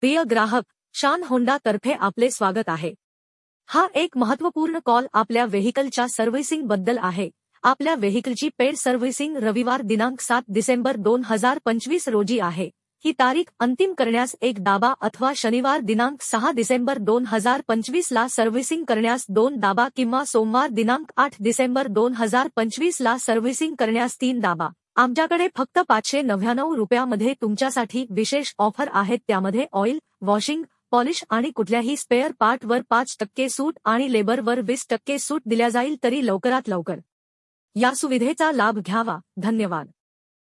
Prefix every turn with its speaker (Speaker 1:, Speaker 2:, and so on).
Speaker 1: प्रिय ग्राहक, शान होंडा तर्फे आपले स्वागत आहे। हा एक महत्त्वपूर्ण कॉल आपल्या व्हेइकलच्या सर्व्हिसिंग बद्दल आहे। आपल्या व्हेइकलची पेड सर्व्हिसिंग रविवार दिनांक 7 डिसेंबर 2025 रोजी आहे। ही तारीख अंतिम करण्यास एक दाबा अथवा शनिवार दिनांक 6 डिसेंबर 2025 ला सर्व्हिसिंग करण्यास 2 दाबा किंवा सोमवार दिनांक 8 डिसेंबर 2025 ला सर्व्हिसिंग करण्यास 3 दाबा। आमच्याकडे फक्त 599 रुपयामध्ये तुमच्यासाठी विशेष ऑफर आहेत, त्यामध्ये ऑइल, वॉशिंग, पॉलिश आणि कुठल्याही स्पेअर पार्टवर 5% सूट आणि लेबरवर 20% सूट दिल्या जाईल। तरी लवकरात लवकर या सुविधेचा लाभ घ्यावा। धन्यवाद।